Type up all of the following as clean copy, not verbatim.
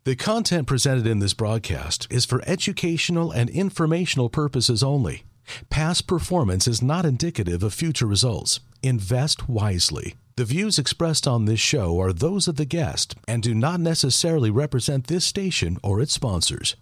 The content presented in this broadcast is for educational and informational purposes only. Past performance is not indicative of future results. Invest wisely. The views expressed on this show are those of the guest and do not necessarily represent this station or its sponsors.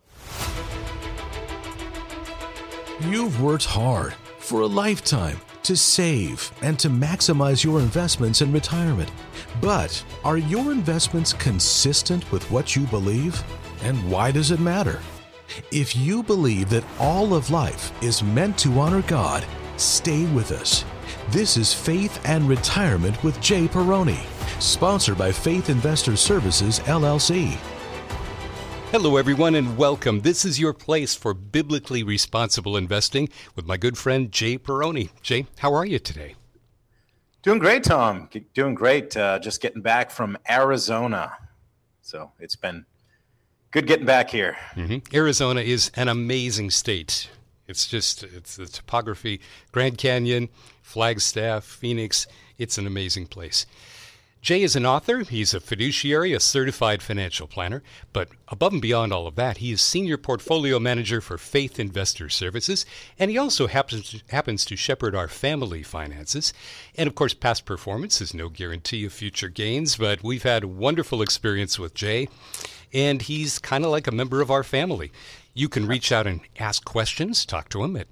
You've worked hard for a lifetime to save and to maximize your investments in retirement. But are your investments consistent with what you believe? And why does it matter? If you believe that all of life is meant to honor God, stay with us. This is Faith and Retirement with Jay Peroni, sponsored by Faith Investor Services, LLC. Hello, everyone, and welcome. This is your place for biblically responsible investing with my good friend, Jay Peroni. Jay, how are you today? Doing great, Tom. Doing great. Just getting back from Arizona. So it's been good getting back here. Arizona is an amazing state. It's the topography, Grand Canyon, Flagstaff, Phoenix. It's an amazing place. Jay is an author, he's a fiduciary, a certified financial planner, but above and beyond all of that, he is senior portfolio manager for Faith Investor Services, and he also happens to shepherd our family finances. And of course, past performance is no guarantee of future gains, but we've had a wonderful experience with Jay, and he's kind of like a member of our family. You can reach out and ask questions, talk to him at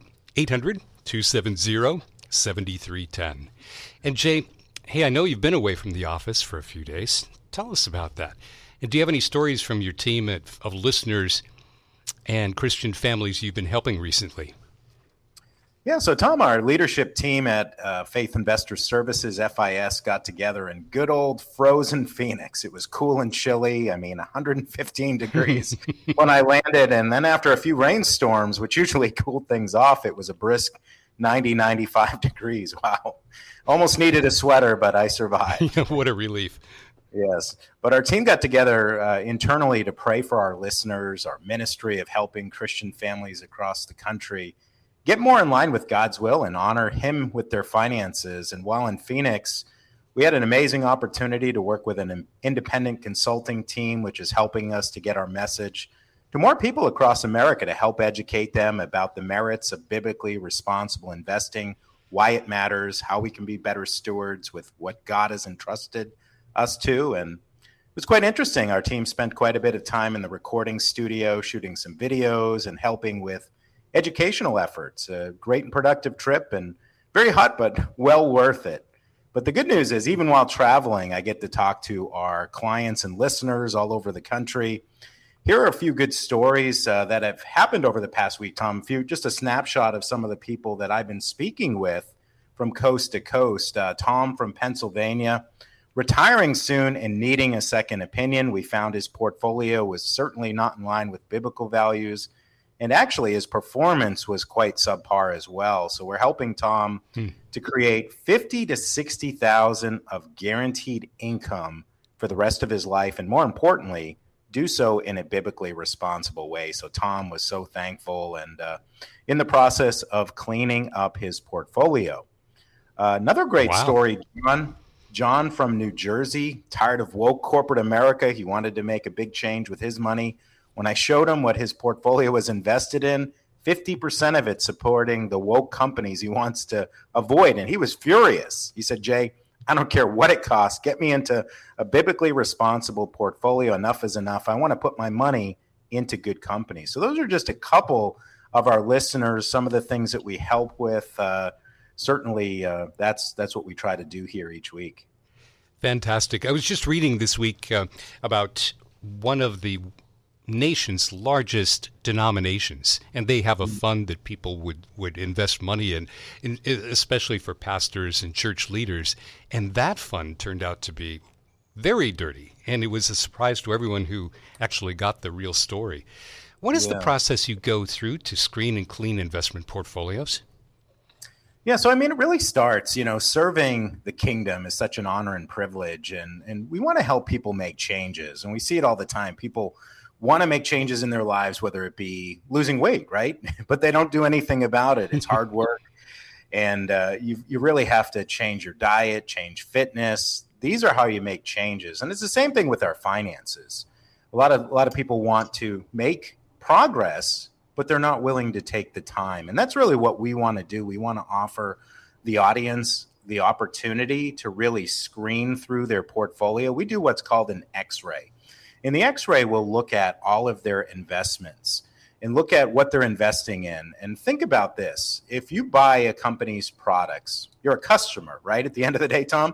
800-270-7310. And Jay, hey, I know you've been away from the office for a few days. Tell us about that. And do you have any stories from your team of listeners and Christian families you've been helping recently? Yeah, so Tom, our leadership team at Faith Investor Services, FIS, got together in good old frozen Phoenix. It was cool and chilly. 115 degrees when I landed. And then after a few rainstorms, which usually cooled things off, it was a brisk 95 degrees. Wow. Almost needed a sweater, but I survived. What a relief. Yes. But our team got together internally to pray for our listeners, our ministry of helping Christian families across the country get more in line with God's will and honor Him with their finances. And while in Phoenix, we had an amazing opportunity to work with an independent consulting team, which is helping us to get our message to more people across America to help educate them about the merits of biblically responsible investing, why it matters, how we can be better stewards with what God has entrusted us to. And it was quite interesting. Our team spent quite a bit of time in the recording studio, shooting some videos and helping with educational efforts. A great and productive trip and very hot, but well worth it. But the good news is, even while traveling, I get to talk to our clients and listeners all over the country. Here are a few good stories that have happened over the past week, Tom. Just a snapshot of some of the people that I've been speaking with from coast to coast. Tom from Pennsylvania, retiring soon and needing a second opinion. We found his portfolio was certainly not in line with biblical values, and actually his performance was quite subpar as well. So we're helping Tom to create $50,000 to $60,000 of guaranteed income for the rest of his life, and more importantly, do so in a biblically responsible way. So Tom was so thankful and in the process of cleaning up his portfolio. Another great story, John from New Jersey, tired of woke corporate America. He wanted to make a big change with his money. When I showed him what his portfolio was invested in, 50% of it supporting the woke companies he wants to avoid. And he was furious. He said, Jay, I don't care what it costs. Get me into a biblically responsible portfolio. Enough is enough. I want to put my money into good company. So those are just a couple of our listeners, some of the things that we help with. Certainly, that's what we try to do here each week. Fantastic. I was just reading this week about one of the nation's largest denominations, and they have a fund that people would invest money in, especially for pastors and church leaders. And that fund turned out to be very dirty, and it was a surprise to everyone who actually got the real story. What is the process you go through to screen and clean investment portfolios? Yeah, so it really starts, serving the kingdom is such an honor and privilege, and we want to help people make changes, and we see it all the time. People want to make changes in their lives, whether it be losing weight, right? But they don't do anything about it. It's hard work. And you really have to change your diet, change fitness. These are how you make changes. And it's the same thing with our finances. A a lot of people want to make progress, but they're not willing to take the time. And that's really what we want to do. We want to offer the audience the opportunity to really screen through their portfolio. We do what's called an X-ray. And the X-ray will look at all of their investments and look at what they're investing in. And think about this. If you buy a company's products, you're a customer, right? At the end of the day, Tom.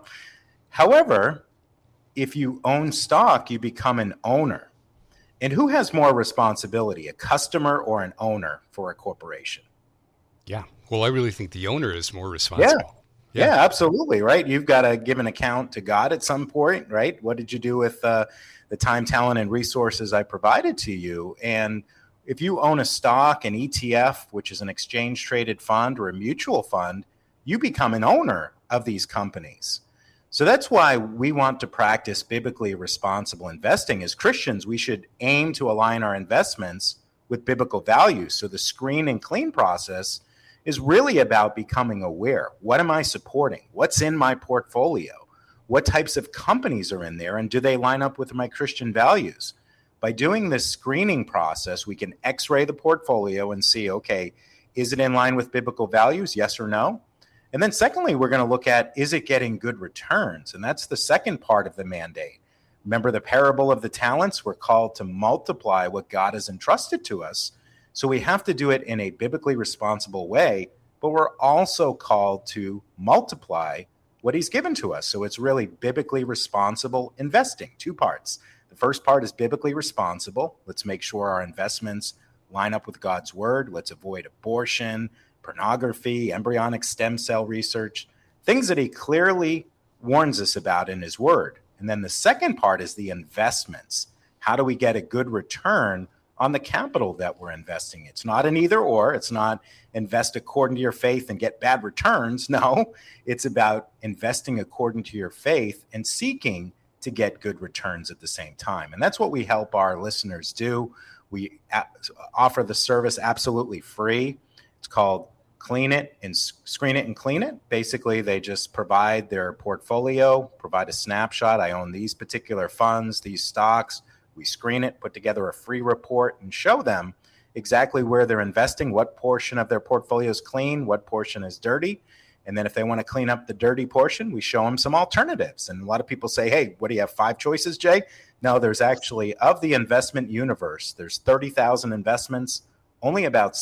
However, if you own stock, you become an owner. And who has more responsibility, a customer or an owner for a corporation? Yeah. Well, I really think the owner is more responsible. Yeah, absolutely, right? You've got to give an account to God at some point, right? What did you do with the time, talent, and resources I provided to you? And if you own a stock, an ETF, which is an exchange-traded fund or a mutual fund, you become an owner of these companies. So that's why we want to practice biblically responsible investing. As Christians, we should aim to align our investments with biblical values. So the screen and clean process is really about becoming aware. What am I supporting? What's in my portfolio? What types of companies are in there? And do they line up with my Christian values? By doing this screening process, we can X-ray the portfolio and see, okay, is it in line with biblical values? Yes or no? And then secondly, we're going to look at, is it getting good returns? And that's the second part of the mandate. Remember the parable of the talents? We're called to multiply what God has entrusted to us. So we have to do it in a biblically responsible way, but we're also called to multiply what he's given to us. So it's really biblically responsible investing, two parts. The first part is biblically responsible. Let's make sure our investments line up with God's word. Let's avoid abortion, pornography, embryonic stem cell research, things that he clearly warns us about in his word. And then the second part is the investments. How do we get a good return on the capital that we're investing? It's not an either or. It's not invest according to your faith and get bad returns. No, it's about investing according to your faith and seeking to get good returns at the same time. And that's what we help our listeners do. We offer the service absolutely free. It's called Clean It and Screen It and Clean It. Basically, they just provide their portfolio, provide a snapshot. I own these particular funds, these stocks. We screen it, put together a free report, and show them exactly where they're investing, what portion of their portfolio is clean, what portion is dirty. And then if they want to clean up the dirty portion, we show them some alternatives. And a lot of people say, hey, what do you have, 5 choices, Jay? No, there's actually, of the investment universe, there's 30,000 investments. Only about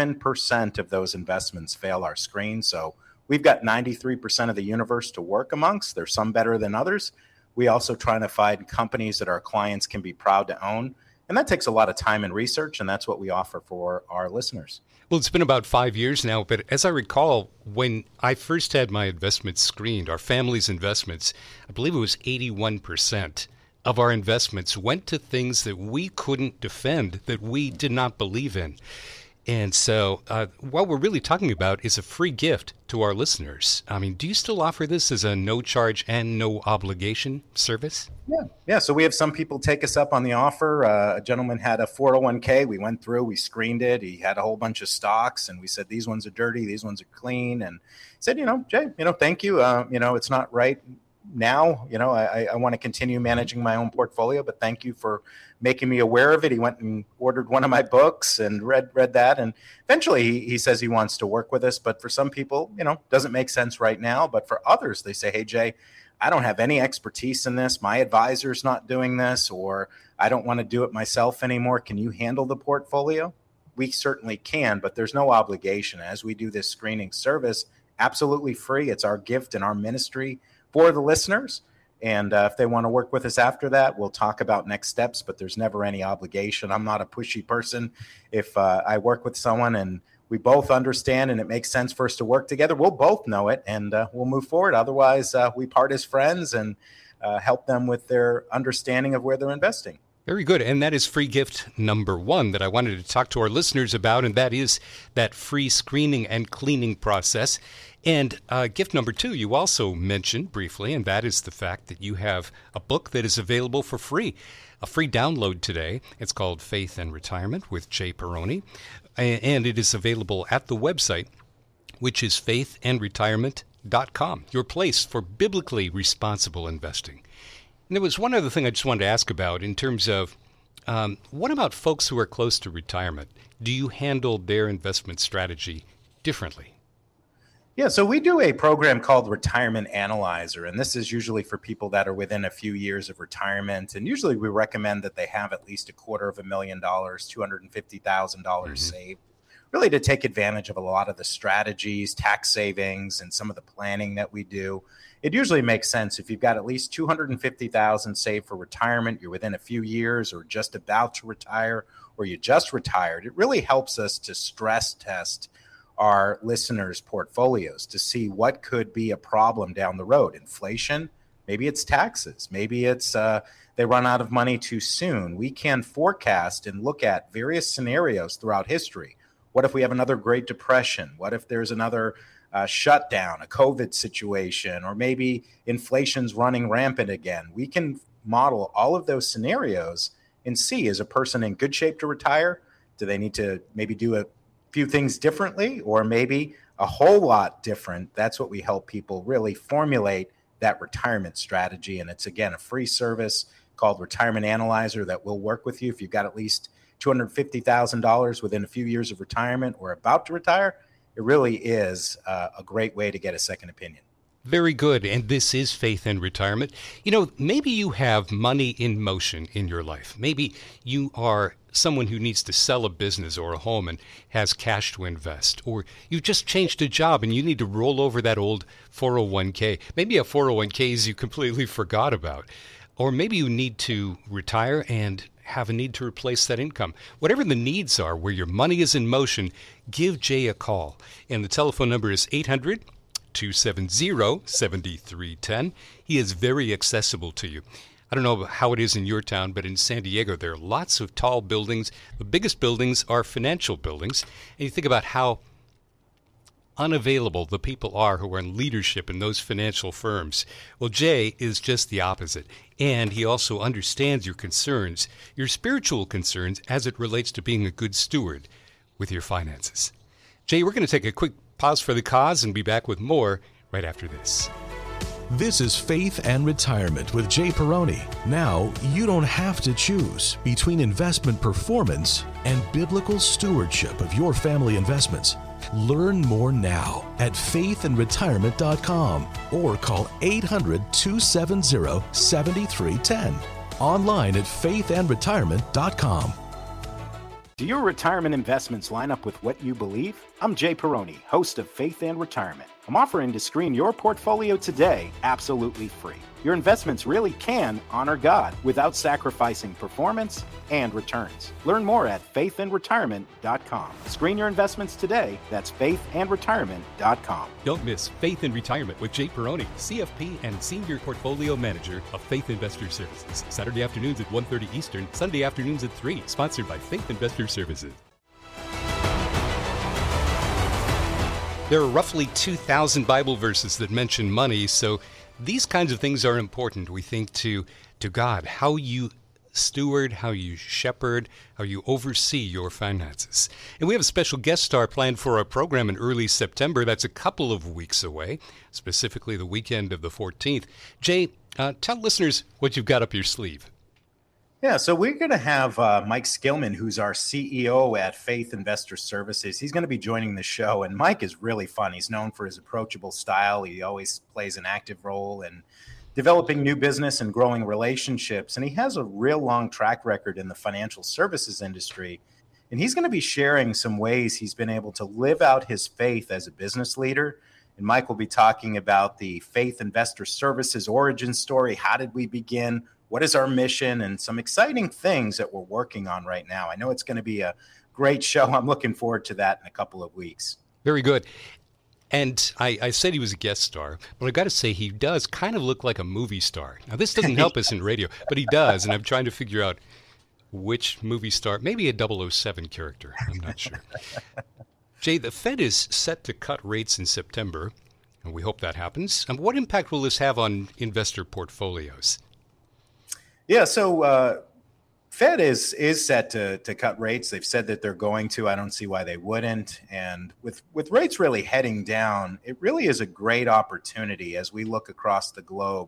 7% of those investments fail our screen. So we've got 93% of the universe to work amongst. There's some better than others. We also try to find companies that our clients can be proud to own. And that takes a lot of time and research, and that's what we offer for our listeners. Well, it's been about 5 years now, but as I recall, when I first had my investments screened, our family's investments, I believe it was 81% of our investments went to things that we couldn't defend, that we did not believe in. And so what we're really talking about is a free gift to our listeners. I mean, do you still offer this as a no charge and no obligation service? Yeah. So we have some people take us up on the offer. A gentleman had a 401k. We went through, we screened it. He had a whole bunch of stocks, and we said, these ones are dirty, these ones are clean. And he said, Jay, thank you. It's not right now. I want to continue managing my own portfolio, but thank you for making me aware of it. He went and ordered one of my books and read that. And eventually he says he wants to work with us. But for some people, doesn't make sense right now. But for others, they say, hey, Jay, I don't have any expertise in this. My advisor's not doing this, or I don't want to do it myself anymore. Can you handle the portfolio? We certainly can, but there's no obligation. As we do this screening service, absolutely free. It's our gift and our ministry for the listeners. And if they want to work with us after that, we'll talk about next steps, but there's never any obligation. I'm not a pushy person. If I work with someone and we both understand and it makes sense for us to work together, we'll both know it and we'll move forward. Otherwise, we part as friends and help them with their understanding of where they're investing. Very good. And that is free gift number 1 that I wanted to talk to our listeners about, and that is that free screening and cleaning process. And gift number 2, you also mentioned briefly, and that is the fact that you have a book that is available for free, a free download today. It's called Faith and Retirement with Jay Perrone, and it is available at the website, which is faithandretirement.com, your place for biblically responsible investing. And there was one other thing I just wanted to ask about in terms of What about folks who are close to retirement? Do you handle their investment strategy differently? Yeah, so we do a program called Retirement Analyzer, and this is usually for people that are within a few years of retirement. And usually we recommend that they have at least $250,000, $250,000 saved, really to take advantage of a lot of the strategies, tax savings, and some of the planning that we do. It usually makes sense if you've got at least $250,000 saved for retirement, you're within a few years or just about to retire, or you just retired. It really helps us to stress test our listeners' portfolios to see what could be a problem down the road. Inflation, maybe it's taxes, maybe it's they run out of money too soon. We can forecast and look at various scenarios throughout history. What if we have another Great Depression? What if there's another shutdown, a COVID situation, or maybe inflation's running rampant again? We can model all of those scenarios and see, is a person in good shape to retire? Do they need to maybe do a few things differently, or maybe a whole lot different? That's what we help people really formulate that retirement strategy. And it's, again, a free service called Retirement Analyzer that will work with you if you've got at least $250,000 within a few years of retirement or about to retire. It really is a great way to get a second opinion. Very good. And this is Faith and Retirement. You know, maybe you have money in motion in your life. Maybe you are someone who needs to sell a business or a home and has cash to invest. Or you just changed a job and you need to roll over that old 401k. Maybe a 401ks you completely forgot about. Or maybe you need to retire and have a need to replace that income. Whatever the needs are, where your money is in motion, give Jay a call. And the telephone number is 800-270-7310. He is very accessible to you. I don't know how it is in your town, but in San Diego, there are lots of tall buildings. The biggest buildings are financial buildings. And you think about how unavailable the people are who are in leadership in those financial firms. Well, Jay is just the opposite. And he also understands your concerns, your spiritual concerns, as it relates to being a good steward with your finances. Jay, we're going to take a quick pause for the cause and be back with more right after this. This is Faith and Retirement with Jay Peroni. Now, you don't have to choose between investment performance and biblical stewardship of your family investments. Learn more now at faithandretirement.com or call 800-270-7310. Online at faithandretirement.com. Do your retirement investments line up with what you believe? I'm Jay Peroni, host of Faith and Retirement. I'm offering to screen your portfolio today absolutely free. Your investments really can honor God without sacrificing performance and returns. Learn more at faithandretirement.com. Screen your investments today. That's faithandretirement.com. Don't miss Faith and Retirement with Jay Peroni, CFP and Senior Portfolio Manager of Faith Investor Services. Saturday afternoons at 1:30 Eastern, Sunday afternoons at 3. Sponsored by Faith Investor Services. There are roughly 2,000 Bible verses that mention money, so these kinds of things are important, we think, to God. How you steward, how you shepherd, how you oversee your finances. And we have a special guest star planned for our program in early September. That's a couple of weeks away, specifically the weekend of the 14th. Jay, tell listeners what you've got up your sleeve. Yeah, so we're going to have Mike Skillman, who's our CEO at Faith Investor Services. He's going to be joining the show, and Mike is really fun. He's known for his approachable style. He always plays an active role in developing new business and growing relationships, and he has a real long track record in the financial services industry. And he's going to be sharing some ways he's been able to live out his faith as a business leader. And Mike will be talking about the Faith Investor Services origin story. How did we begin? What is our mission? And some exciting things that we're working on right now. I know it's going to be a great show. I'm looking forward to that in a couple of weeks. Very good. And I said he was a guest star, but I got to say he does kind of look like a movie star. Now, this doesn't help us in radio, but he does. And I'm trying to figure out which movie star, maybe a 007 character. I'm not sure. Jay, the Fed is set to cut rates in September, and we hope that happens. And what impact will this have on investor portfolios? Yeah, so Fed is set to cut rates. They've said that they're going to. I don't see why they wouldn't. And with rates really heading down, it really is a great opportunity as we look across the globe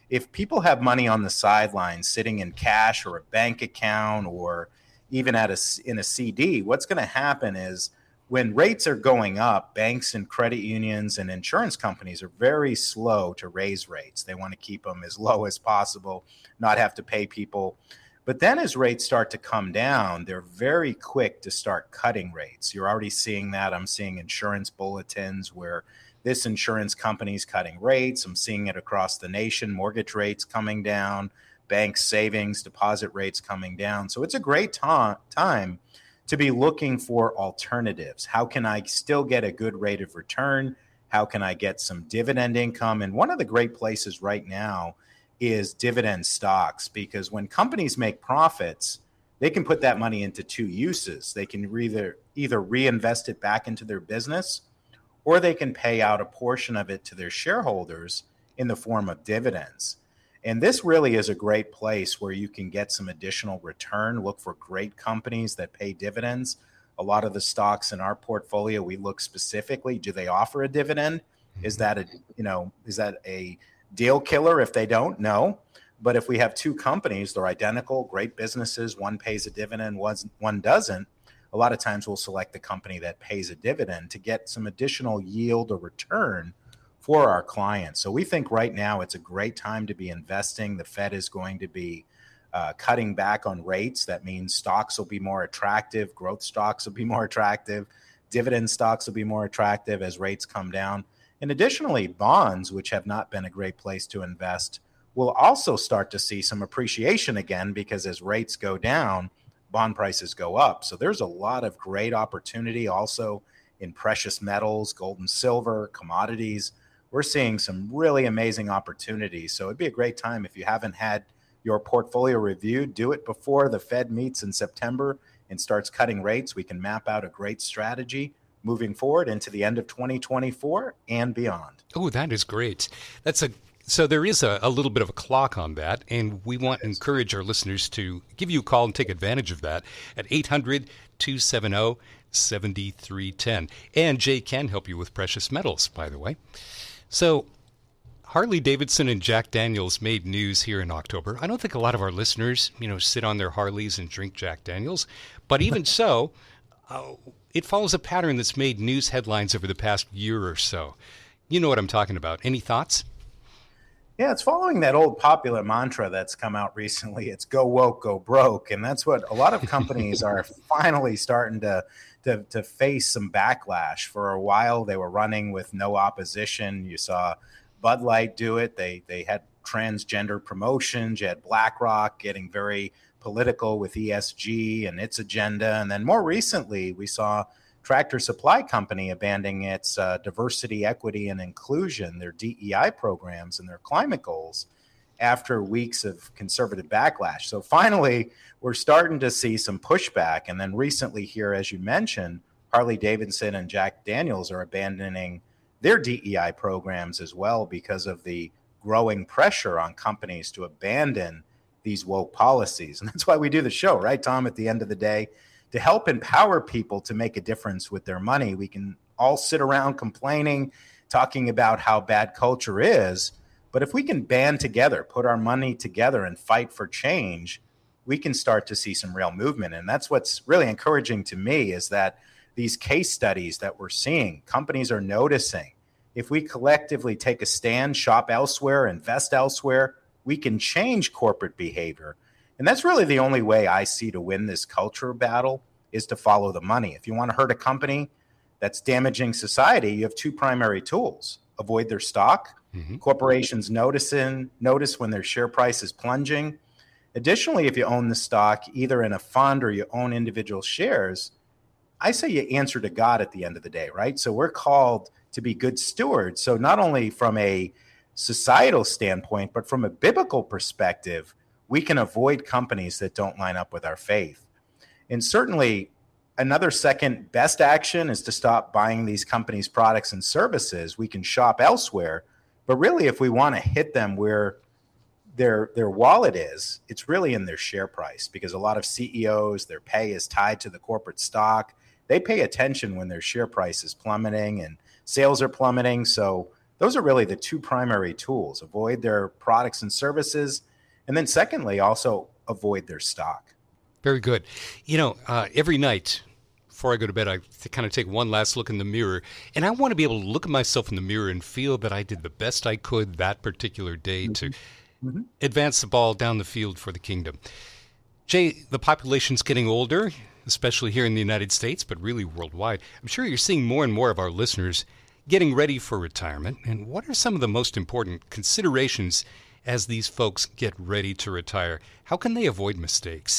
if people have money on the sidelines sitting in cash or a bank account or even in a CD, what's going to happen is when rates are going up, banks and credit unions and insurance companies are very slow to raise rates. They want to keep them as low as possible, not have to pay people. But then as rates start to come down, they're very quick to start cutting rates. You're already seeing that. I'm seeing insurance bulletins where this insurance company is cutting rates. I'm seeing it across the nation, mortgage rates coming down, bank savings, deposit rates coming down. So it's a great time to be looking for alternatives. How can I still get a good rate of return? How can I get some dividend income? And one of the great places right now is dividend stocks, because when companies make profits, they can put that money into two uses. They can either reinvest it back into their business, or they can pay out a portion of it to their shareholders in the form of dividends. And this really is a great place where you can get some additional return. Look for great companies that pay dividends. A lot of the stocks in our portfolio, we look specifically, do they offer a dividend? Is that a deal killer if they don't? No. But if we have two companies, they're identical, great businesses, one pays a dividend, one doesn't, a lot of times we'll select the company that pays a dividend to get some additional yield or return for our clients. So we think right now it's a great time to be investing. The Fed is going to be cutting back on rates. That means stocks will be more attractive, growth stocks will be more attractive, dividend stocks will be more attractive as rates come down. And additionally, bonds, which have not been a great place to invest, will also start to see some appreciation again, because as rates go down, bond prices go up. So there's a lot of great opportunity also in precious metals, gold and silver, commodities. We're seeing some really amazing opportunities. So it'd be a great time if you haven't had your portfolio reviewed, do it before the Fed meets in September and starts cutting rates. We can map out a great strategy moving forward into the end of 2024 and beyond. Oh, that is great. So there is a little bit of a clock on that, and we want to encourage our listeners to give you a call and take advantage of that at 800-270-7310. And Jay can help you with precious metals, by the way. So Harley Davidson and Jack Daniels made news here in October. I don't think a lot of our listeners, sit on their Harleys and drink Jack Daniels, but even so, it follows a pattern that's made news headlines over the past year or so. You know what I'm talking about. Any thoughts? Yeah, it's following that old popular mantra that's come out recently. It's go woke, go broke. And that's what a lot of companies are finally starting to face some backlash. For a while, they were running with no opposition. You saw Bud Light do it. They had transgender promotions. You had BlackRock getting very political with ESG and its agenda. And then more recently, we saw Tractor Supply Company abandoning its diversity, equity, and inclusion, their DEI programs and their climate goals after weeks of conservative backlash. So finally, we're starting to see some pushback. And then recently here, as you mentioned, Harley Davidson and Jack Daniels are abandoning their DEI programs as well because of the growing pressure on companies to abandon these woke policies. And that's why we do the show, right, Tom, at the end of the day, to help empower people to make a difference with their money. We can all sit around complaining, talking about how bad culture is. But if we can band together, put our money together and fight for change, we can start to see some real movement. And that's what's really encouraging to me is that these case studies that we're seeing, companies are noticing. If we collectively take a stand, shop elsewhere, invest elsewhere, we can change corporate behavior. And that's really the only way I see to win this culture battle is to follow the money. If you want to hurt a company that's damaging society, you have two primary tools. Avoid their stock. Mm-hmm. Corporations notice when their share price is plunging. Additionally, if you own the stock, either in a fund or you own individual shares, I say you answer to God at the end of the day, right? So we're called to be good stewards. So not only from a societal standpoint, but from a biblical perspective, we can avoid companies that don't line up with our faith. And certainly, another second best action is to stop buying these companies' products and services. We can shop elsewhere, but really, if we want to hit them where their wallet is, it's really in their share price, because a lot of CEOs, their pay is tied to the corporate stock. They pay attention when their share price is plummeting and sales are plummeting. So Those are really the two primary tools: avoid their products and services, and then secondly, also avoid their stock. Very good. Every night before I go to bed, I kind of take one last look in the mirror, and I want to be able to look at myself in the mirror and feel that I did the best I could that particular day to advance the ball down the field for the kingdom. Jay, the population's getting older, especially here in the United States, but really worldwide. I'm sure you're seeing more and more of our listeners getting ready for retirement. And what are some of the most important considerations as these folks get ready to retire? How can they avoid mistakes?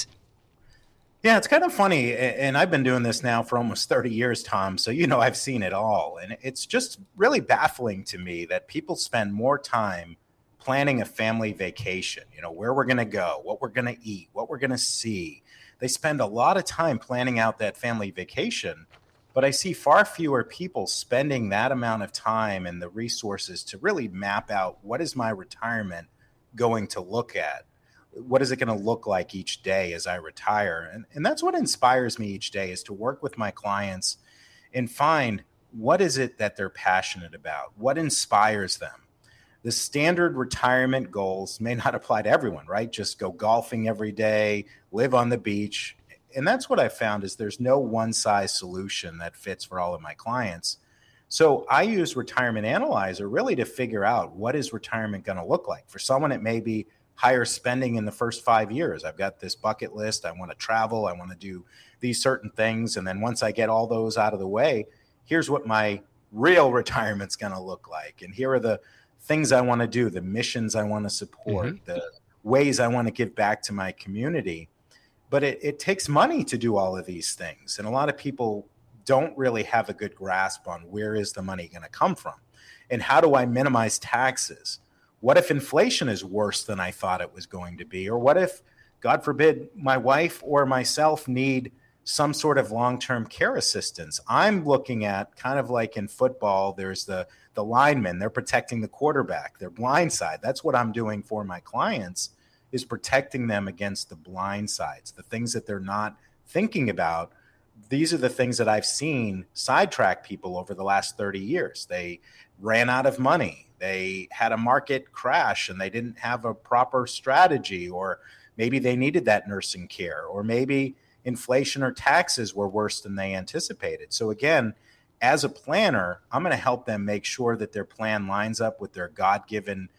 Yeah, it's kind of funny. And I've been doing this now for almost 30 years, Tom. So, I've seen it all. And it's just really baffling to me that people spend more time planning a family vacation, where we're going to go, what we're going to eat, what we're going to see. They spend a lot of time planning out that family vacation, but I see far fewer people spending that amount of time and the resources to really map out, what is my retirement going to look at? What is it going to look like each day as I retire? And that's what inspires me each day, is to work with my clients and find what is it that they're passionate about, what inspires them. The standard retirement goals may not apply to everyone, right? Just go golfing every day, live on the beach. And that's what I found, is there's no one size solution that fits for all of my clients. So I use Retirement Analyzer really to figure out, what is retirement going to look like? For someone, it may be higher spending in the first 5 years. I've got this bucket list. I want to travel. I want to do these certain things. And then once I get all those out of the way, here's what my real retirement's going to look like. And here are the things I want to do, the missions I want to support, the ways I want to give back to my community. But it takes money to do all of these things. And a lot of people don't really have a good grasp on, where is the money going to come from? And how do I minimize taxes? What if inflation is worse than I thought it was going to be? Or what if, God forbid, my wife or myself need some sort of long-term care assistance? I'm looking at, kind of like in football, there's the linemen, they're protecting the quarterback, their blind side. That's what I'm doing for my clients, is protecting them against the blind sides, the things that they're not thinking about. These are the things that I've seen sidetrack people over the last 30 years. They ran out of money. They had a market crash and they didn't have a proper strategy, or maybe they needed that nursing care, or maybe inflation or taxes were worse than they anticipated. So again, as a planner, I'm going to help them make sure that their plan lines up with their God-given,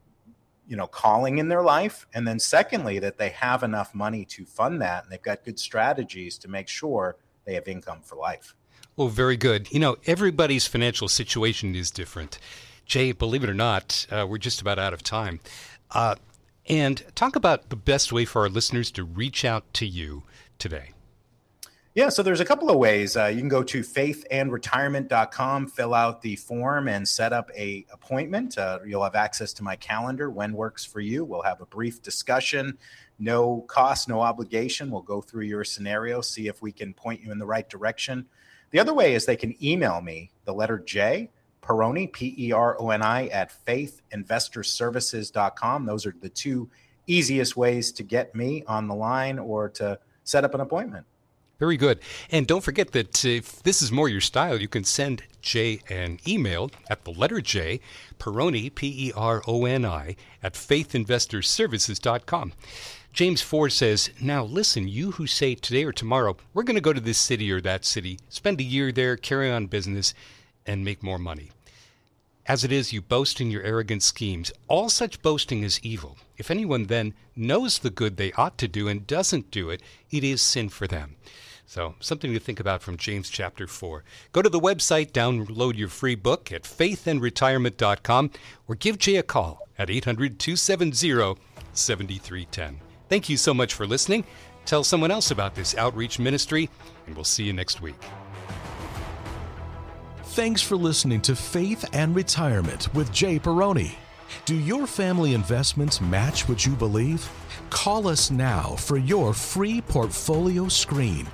calling in their life. And then secondly, that they have enough money to fund that, and they've got good strategies to make sure they have income for life. Oh, very good. Everybody's financial situation is different. Jay, believe it or not, we're just about out of time. And talk about the best way for our listeners to reach out to you today. Yeah, so there's a couple of ways. You can go to faithandretirement.com, fill out the form, and set up an appointment. You'll have access to my calendar when works for you. We'll have a brief discussion, no cost, no obligation. We'll go through your scenario, see if we can point you in the right direction. The other way is they can email me, the letter J, Peroni, Peroni, at faithinvestorservices.com. Those are the two easiest ways to get me on the line or to set up an appointment. Very good. And don't forget that if this is more your style, you can send Jay an email at the letter J, Peroni, Peroni, at faithinvestorservices.com. James 4 says, now listen, you who say today or tomorrow, we're going to go to this city or that city, spend a year there, carry on business, and make more money. As it is, you boast in your arrogant schemes. All such boasting is evil. If anyone then knows the good they ought to do and doesn't do it, it is sin for them. So something to think about from James chapter 4. Go to the website, download your free book at faithandretirement.com, or give Jay a call at 800-270-7310. Thank you so much for listening. Tell someone else about this outreach ministry, and we'll see you next week. Thanks for listening to Faith and Retirement with Jay Peroni. Do your family investments match what you believe? Call us now for your free portfolio screen,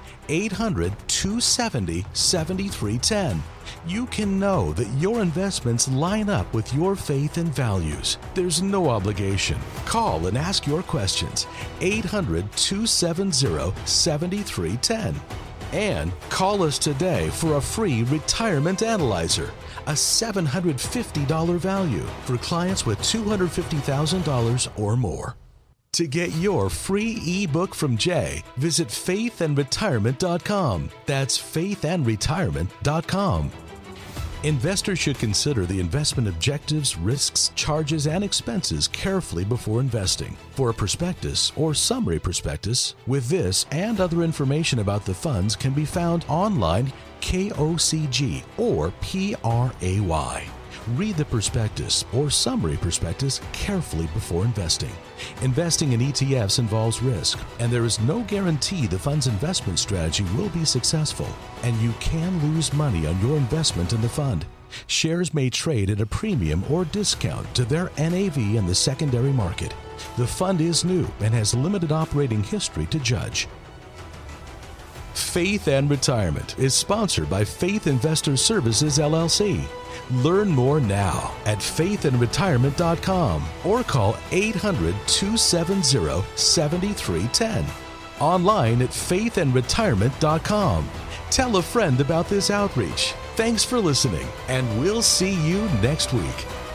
800-270-7310. You can know that your investments line up with your faith and values. There's no obligation. Call and ask your questions, 800-270-7310. And call us today for a free retirement analyzer, a $750 value for clients with $250,000 or more. To get your free ebook from Jay, visit faithandretirement.com. That's faithandretirement.com. Investors should consider the investment objectives, risks, charges, and expenses carefully before investing. For a prospectus or summary prospectus with this and other information about the funds can be found online, KOCG or PRAY. Read the prospectus or summary prospectus carefully before investing. Investing in ETFs involves risk, and there is no guarantee the fund's investment strategy will be successful, and you can lose money on your investment in the fund. Shares may trade at a premium or discount to their NAV in the secondary market. The fund is new and has limited operating history to judge. Faith and Retirement is sponsored by Faith Investor Services, LLC. Learn more now at faithandretirement.com or call 800-270-7310. Online at faithandretirement.com. Tell a friend about this outreach. Thanks for listening, and we'll see you next week.